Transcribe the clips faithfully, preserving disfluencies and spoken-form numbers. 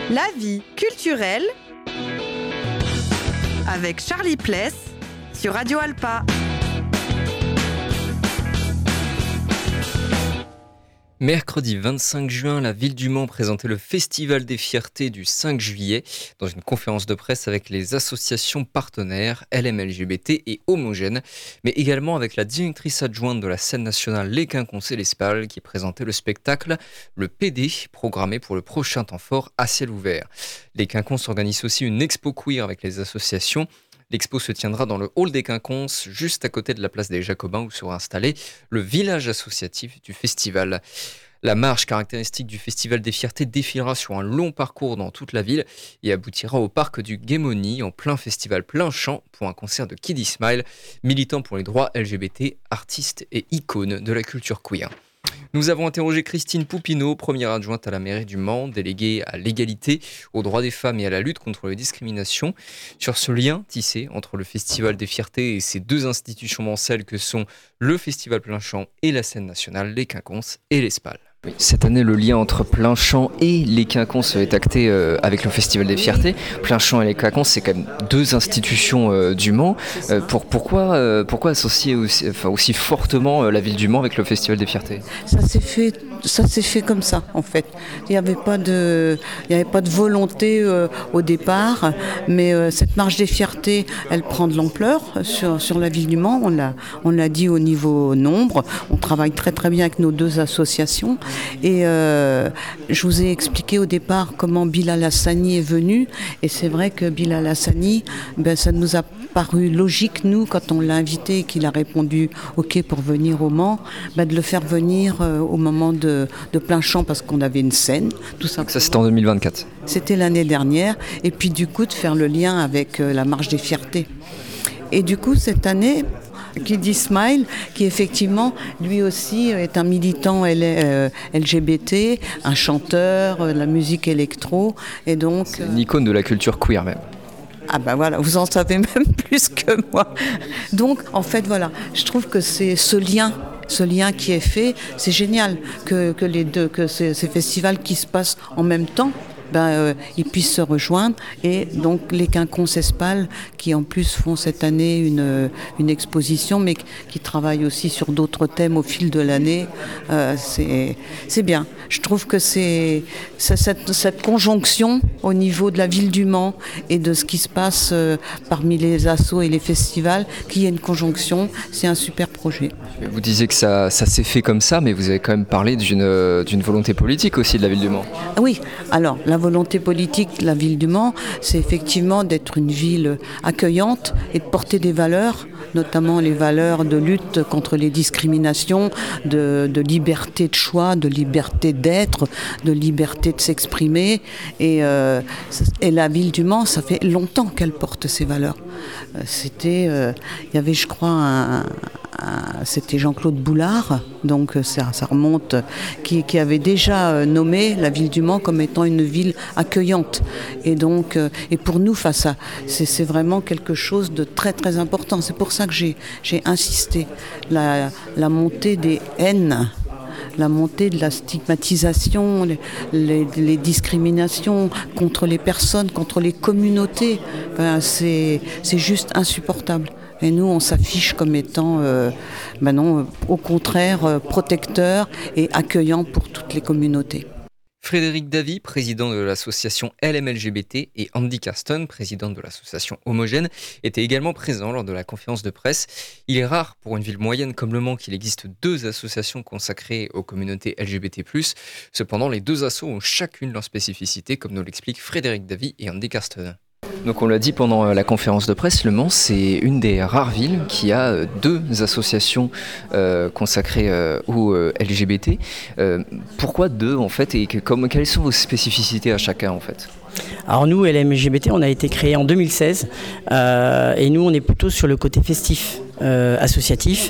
La vie culturelle avec Charlie Pless sur Radio Alpa. Mercredi vingt-cinq juin, la ville du Mans présentait le Festival des Fiertés du cinq juillet dans une conférence de presse avec les associations partenaires L M L G B T et Homogène, mais également avec la directrice adjointe de la scène nationale Les Quinconces et les Spals qui présentait le spectacle Le P D, programmé pour le prochain temps fort à ciel ouvert. Les Quinconces organisent aussi une expo queer avec les associations. L'expo se tiendra dans le hall des Quinconces, juste à côté de la place des Jacobins où sera installé le village associatif du festival. La marche caractéristique du Festival des Fiertés défilera sur un long parcours dans toute la ville et aboutira au parc du Guémoni en plein festival plein champ pour un concert de Kiddy Smile, militant pour les droits L G B T, artiste et icône de la culture queer. Nous avons interrogé Christine Poupineau, première adjointe à la mairie du Mans, déléguée à l'égalité, aux droits des femmes et à la lutte contre les discriminations, sur ce lien tissé entre le Festival des Fiertés et ces deux institutions mancelles que sont le Festival Plein Champ et la scène nationale, les Quinconces et les Spals. Oui, cette année, le lien entre Plein Champ et les Quinconces est acté euh, avec le Festival des Fiertés. Plein Champ et les Quinconces, c'est quand même deux institutions euh, du Mans. Euh, pour, pourquoi, euh, pourquoi associer aussi, enfin, aussi fortement euh, la ville du Mans avec le Festival des Fiertés ? Ça s'est fait, ça s'est fait comme ça, en fait. Il n'y avait pas de, il n'y avait pas de volonté euh, au départ, mais euh, cette marche des fiertés, elle prend de l'ampleur sur, sur la ville du Mans. On l'a, on l'a dit au niveau nombre. On travaille très très bien avec nos deux associations. Et euh, je vous ai expliqué au départ comment Bilal Hassani est venu. Et c'est vrai que Bilal Hassani, ben, ça nous a paru logique, nous, quand on l'a invité et qu'il a répondu OK pour venir au Mans, ben, de le faire venir euh, au moment de, de Plein Champ parce qu'on avait une scène. Tout ça. Ça, c'était en deux mille vingt-quatre. C'était l'année dernière. Et puis du coup, de faire le lien avec euh, la marche des fiertés. Et du coup, cette année, Kiddy Smile, qui effectivement, lui aussi est un militant L- euh, L G B T, un chanteur, euh, de la musique électro, et donc... C'est une icône de la culture queer même. Ah ben voilà, vous en savez même plus que moi. Donc, en fait, voilà, je trouve que c'est ce lien, ce lien qui est fait, c'est génial que, que les deux, que ces, ces festivals qui se passent en même temps, ben, euh, ils puissent se rejoindre. Et donc les Quinconces et Spals qui en plus font cette année une, une exposition mais qui travaillent aussi sur d'autres thèmes au fil de l'année, euh, c'est, c'est bien. Je trouve que c'est, c'est cette, cette conjonction au niveau de la ville du Mans et de ce qui se passe euh, parmi les assos et les festivals, qu'il y ait une conjonction, c'est un super projet. Vous disiez que ça, ça s'est fait comme ça, mais vous avez quand même parlé d'une, d'une volonté politique aussi de la ville du Mans. Oui, alors la volonté politique de la ville du Mans, c'est effectivement d'être une ville accueillante et de porter des valeurs, notamment les valeurs de lutte contre les discriminations, de, de liberté de choix, de liberté d'être, de liberté de s'exprimer. Et, euh, et la ville du Mans, ça fait longtemps qu'elle porte ces valeurs. C'était, euh, il y avait, je crois, un, un, c'était Jean-Claude Boulard, donc ça, ça remonte, qui, qui avait déjà nommé la ville du Mans comme étant une ville accueillante. Et donc, euh, et pour nous, face à, c'est, c'est vraiment quelque chose de très très important. C'est pour ça que j'ai, j'ai insisté. La, la montée des haines, la montée de la stigmatisation, les, les, les discriminations contre les personnes, contre les communautés, ben c'est, c'est juste insupportable. Et nous, on s'affiche comme étant, euh, ben non, au contraire, euh, protecteurs et accueillants pour toutes les communautés. Frédéric Davy, président de l'association L M L G B T, et Andy Carston, président de l'association Homogène, étaient également présents lors de la conférence de presse. Il est rare pour une ville moyenne comme Le Mans qu'il existe deux associations consacrées aux communautés L G B T plus. Cependant, les deux assos ont chacune leur spécificité, comme nous l'expliquent Frédéric Davy et Andy Carston. Donc on l'a dit pendant la conférence de presse, Le Mans c'est une des rares villes qui a deux associations euh, consacrées euh, aux euh, L G B T. Euh, pourquoi deux en fait et que, comme, quelles sont vos spécificités à chacun en fait ? Alors nous, L M L G B T, on a été créé en deux mille seize euh, et nous on est plutôt sur le côté festif. Euh, associatif,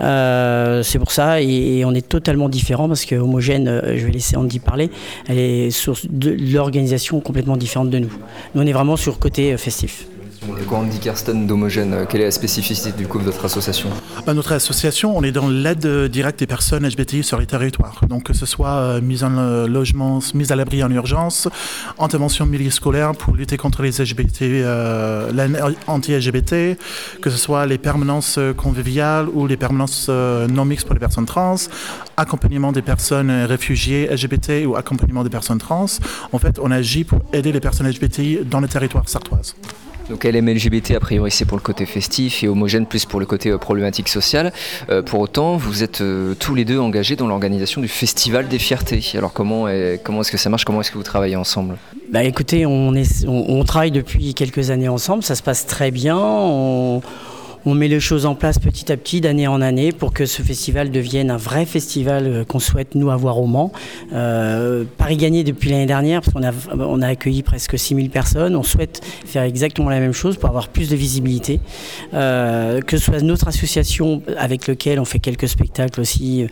euh, c'est pour ça et, et on est totalement différent parce que Homogène, euh, je vais laisser Andy parler, elle est sur de l'organisation complètement différente de nous. Nous on est vraiment sur le côté euh, festif. Le Andy Karsten d'Homogène, quelle est la spécificité du coup de votre association ? Notre association, on est dans l'aide directe des personnes L G B T I sur les territoires. Donc que ce soit mise en logement, mise à l'abri en urgence, intervention milieu scolaire pour lutter contre les L G B T, euh, anti-L G B T, que ce soit les permanences conviviales ou les permanences non mixtes pour les personnes trans, accompagnement des personnes réfugiées L G B T ou accompagnement des personnes trans. En fait, on agit pour aider les personnes L G B T I dans le territoire sartoise. Donc L M L G B T, a priori, c'est pour le côté festif et Homogène plus pour le côté euh, problématique sociale. Euh, pour autant, vous êtes euh, tous les deux engagés dans l'organisation du Festival des Fiertés. Alors comment, est, comment est-ce que ça marche ? Comment est-ce que vous travaillez ensemble ? Bah écoutez, on, est, on, on travaille depuis quelques années ensemble, ça se passe très bien. On... On met les choses en place petit à petit, d'année en année, pour que ce festival devienne un vrai festival qu'on souhaite, nous, avoir au Mans. Euh, Paris gagné depuis l'année dernière, parce qu'on a, on a accueilli presque six mille personnes. On souhaite faire exactement la même chose pour avoir plus de visibilité. Euh, que ce soit notre association avec laquelle on fait quelques spectacles aussi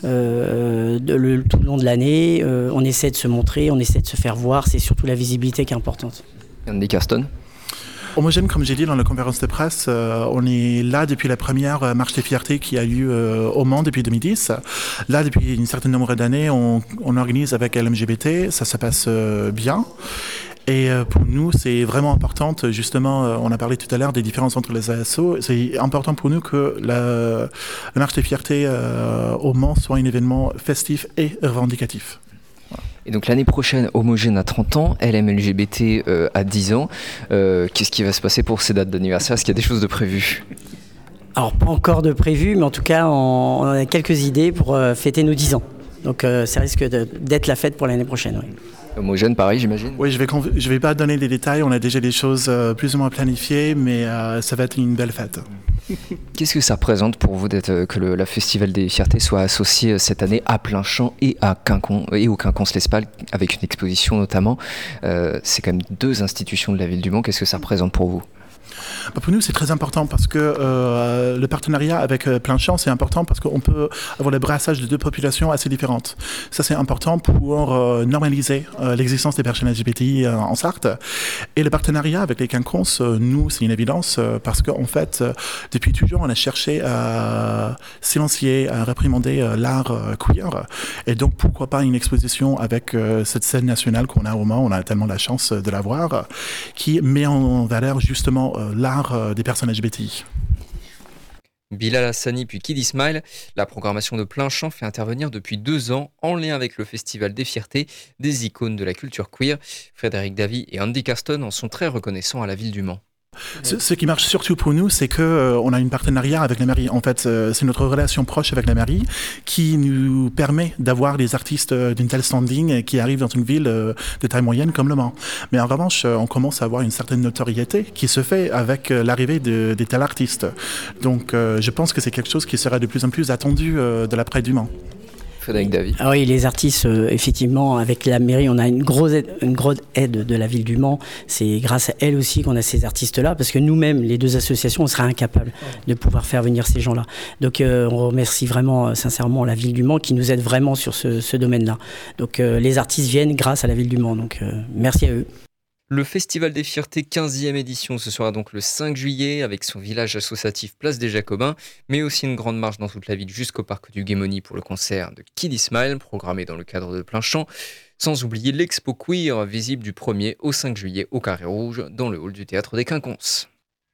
euh, de, le, tout le long de l'année. Euh, on essaie de se montrer, on essaie de se faire voir. C'est surtout la visibilité qui est importante. Andy Karsten ? Homogène, comme j'ai dit dans la conférence de presse, euh, on est là depuis la première marche des fiertés qui a eu euh, au Mans depuis deux mille dix. Là, depuis une certaine nombre d'années, on, on organise avec L M G B T, ça se passe euh, bien. Et euh, pour nous, c'est vraiment important, justement, euh, on a parlé tout à l'heure des différences entre les A S O, c'est important pour nous que la, la marche des fiertés euh, au Mans soit un événement festif et revendicatif. Et donc l'année prochaine, Homogène a trente ans, L M L G B T euh, a dix ans. Euh, qu'est-ce qui va se passer pour ces dates d'anniversaire ? Est-ce qu'il y a des choses de prévues ? Alors pas encore de prévues, mais en tout cas on, on a quelques idées pour euh, fêter nos dix ans. Donc euh, ça risque de, d'être la fête pour l'année prochaine. Oui. Homogène, pareil, j'imagine ? Oui, je vais conv- je vais pas donner des détails, on a déjà des choses euh, plus ou moins planifiées, mais euh, ça va être une belle fête. Qu'est-ce que ça représente pour vous d'être, que le la Festival des Fiertés soit associé cette année à Planchamp et, à Quincon, et au Quinconce-l'Espal, avec une exposition notamment ? euh, C'est quand même deux institutions de la ville du Mans. Qu'est-ce que ça représente pour vous ? Bah pour nous, c'est très important parce que euh, le partenariat avec euh, Planchamp, c'est important parce qu'on peut avoir le brassage de deux populations assez différentes. Ça, c'est important pour euh, normaliser euh, l'existence des personnes L G B T I euh, en Sarthe. Et le partenariat avec les Quinconces, euh, nous, c'est une évidence euh, parce qu'en fait, euh, depuis toujours, on a cherché à silencier, à réprimander euh, l'art euh, queer. Et donc, pourquoi pas une exposition avec euh, cette scène nationale qu'on a au Mans, on a tellement la chance de l'avoir, qui met en valeur justement euh, l'art des personnes L G B T I. Bilal Hassani puis Kid Ismail, la programmation de Planchamp fait intervenir depuis deux ans, en lien avec le Festival des Fiertés, des icônes de la culture queer. Frédéric Davy et Andy Karsten en sont très reconnaissants à la ville du Mans. Ce, ce qui marche surtout pour nous, c'est qu'on euh, a un partenariat avec la mairie. En fait, euh, c'est notre relation proche avec la mairie qui nous permet d'avoir des artistes euh, d'une telle standing qui arrivent dans une ville euh, de taille moyenne comme Le Mans. Mais en revanche, euh, on commence à avoir une certaine notoriété qui se fait avec euh, l'arrivée de, de tels artistes. Donc, euh, je pense que c'est quelque chose qui sera de plus en plus attendu euh, de l'après du Mans. Frédéric Davy. Ah oui, les artistes, euh, effectivement, avec la mairie, on a une grosse aide, une grosse aide de la ville du Mans. C'est grâce à elle aussi qu'on a ces artistes-là, parce que nous-mêmes, les deux associations, on serait incapables de pouvoir faire venir ces gens-là. Donc euh, on remercie vraiment, euh, sincèrement, la ville du Mans qui nous aide vraiment sur ce, ce domaine-là. Donc euh, les artistes viennent grâce à la ville du Mans, donc euh, merci à eux. Le Festival des Fiertés quinzième édition, ce sera donc le cinq juillet avec son village associatif Place des Jacobins, mais aussi une grande marche dans toute la ville jusqu'au parc du Guémoni pour le concert de Kid Ismail, programmé dans le cadre de Planchamp, sans oublier l'expo queer visible du premier au cinq juillet au Carré Rouge dans le hall du Théâtre des Quinconces.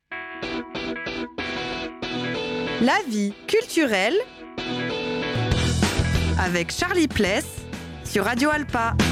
La vie culturelle avec Charlie Pless sur Radio Alpa.